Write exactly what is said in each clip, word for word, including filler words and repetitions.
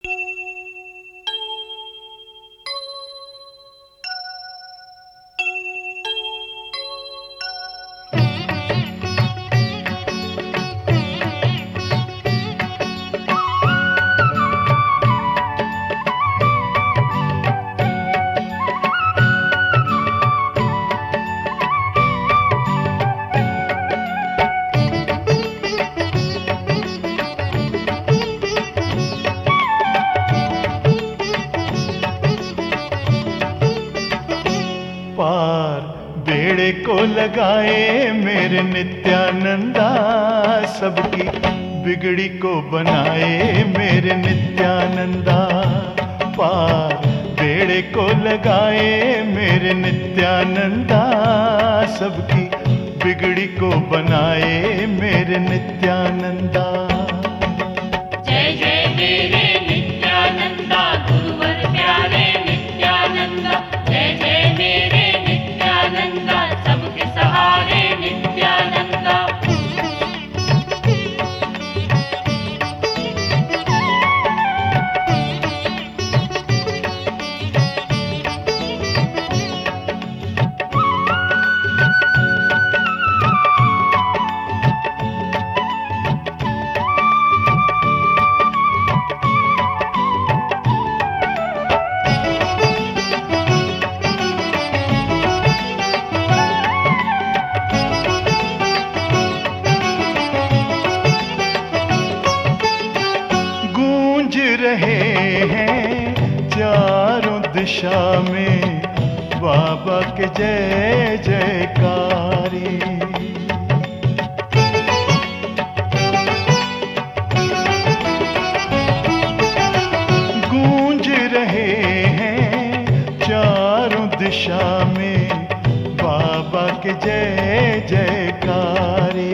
पार बेड़े को लगाए मेरे नित्यानंदा, सबकी बिगड़ी को बनाए मेरे नित्यानंदा। पार बेड़े को लगाए मेरे नित्यानंदा, सबकी बिगड़ी को बनाए मेरे नित्यानंदा। जय जय मेरे नित्यानंदा, गुरुवर प्यारे नित्यानंदा। जय जय मेरे नित्यानंदा, सबके सहारे नित्यानंदा। रहे हैं चारों दिशा में बाबा के जय जयकारे। गूंज रहे हैं चारों दिशा में बाबा के जय जयकारे।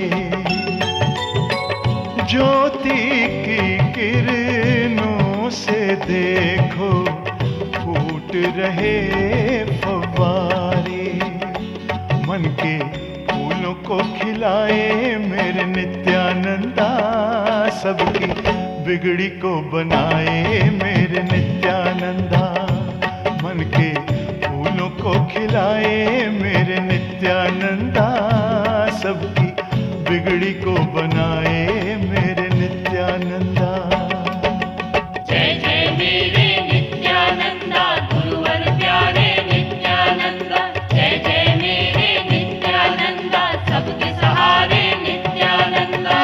ज्योति की किरणों से देखो फूट रहे फव्वारे। मन के फूलों को खिलाए मेरे नित्यानंदा, सबकी बिगड़ी को बनाए मेरे नित्यानंदा। मन के फूलों को खिलाए मेरे नित्यानंदा, सबकी बिगड़ी को बनाए मेरे नित्यानंदा। जय जय मेरे नित्यानंदा, गुरुवर प्यारे नित्यानंदा। जय जय मेरे नित्यानंदा, सबके सहारे नित्यानंदा।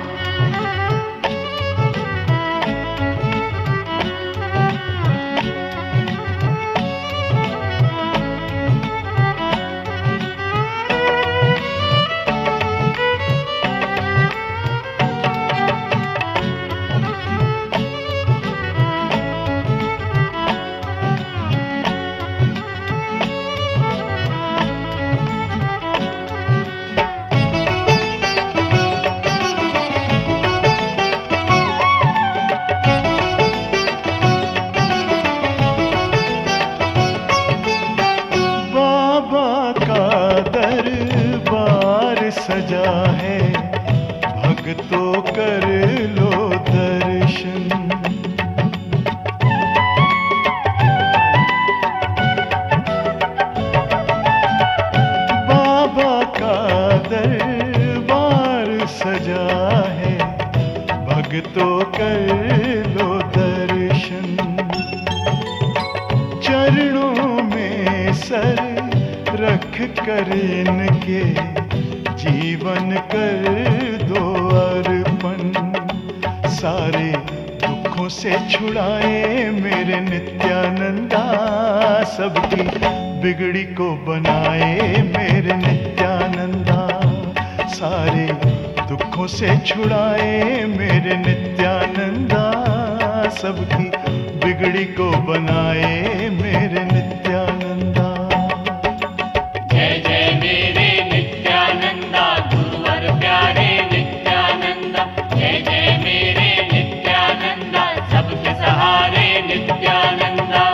सजा है भक्तों कर लो दर्शन। बाबा का दरबार सजा है भक्तों कर लो दर्शन। चरणों में सर रख कर इनके जीवन कर दो अर्पण। सारे दुखों से छुड़ाए मेरे नित्यानंदा, सबकी बिगड़ी को बनाए मेरे नित्यानंदा। सारे दुखों से छुड़ाए मेरे नित्यानंदा, सबकी बिगड़ी को बनाए मेरे नित्यानंदा। जय जय मेरे नित्यानंदा, गुरुवर प्यारे नित्यानंदा। जय जय मेरे नित्यानंदा, सबके सहारे नित्यानंदा।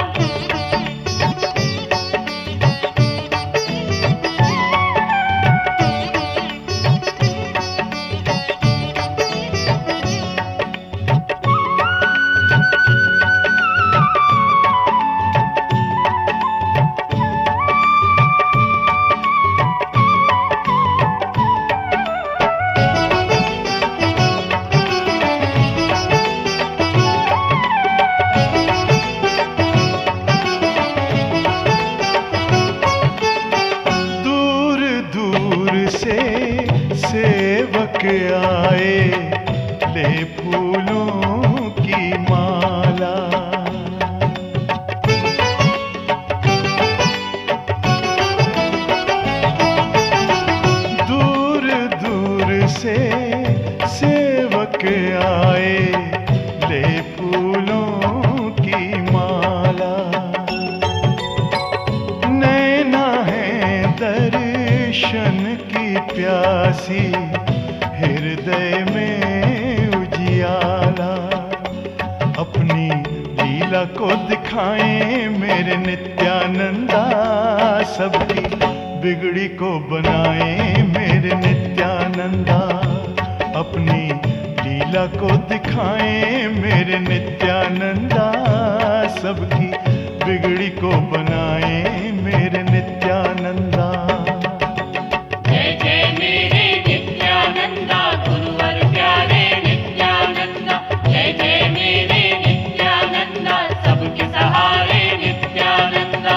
सी हृदय में उजियाला। अपनी लीला को दिखाएं मेरे नित्यानंदा, सबकी बिगड़ी को बनाएं मेरे नित्यानंदा। अपनी लीला को दिखाएं मेरे नित्यानंदा, सबकी बिगड़ी को बनाएं मेरे नित्यानंदा। जय जय मेरे नित्यानंदा गुरुवर प्यारे नित्यानंदा। जय जय मेरे नित्यानंदा सबके सहारे नित्यानंदा।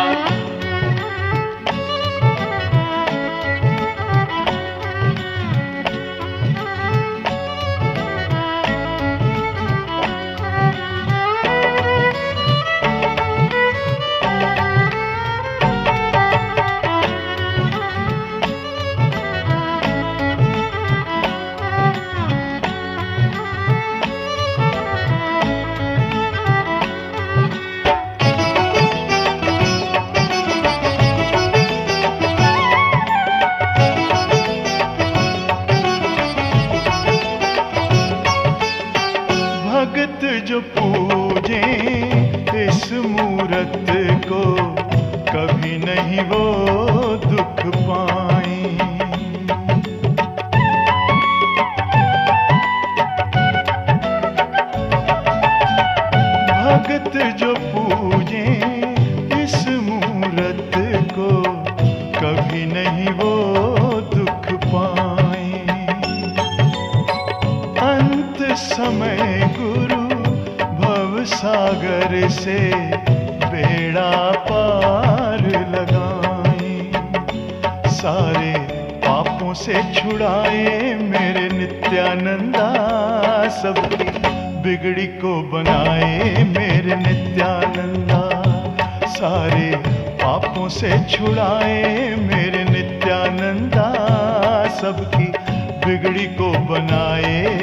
भगत जो पूजे इस मूरत को, कभी नहीं वो दुख पाए। भगत जो पूजे इस मूरत को, कभी नहीं वो दुख पाए। अंत समय गुरु भव सागर से बेड़ा पार लगाएं। सारे पापों से छुड़ाए मेरे नित्यानंदा, सबकी बिगड़ी को बनाए मेरे नित्यानंदा। सारे पापों से छुड़ाए मेरे नित्यानंदा, सबकी बिगड़ी को बनाए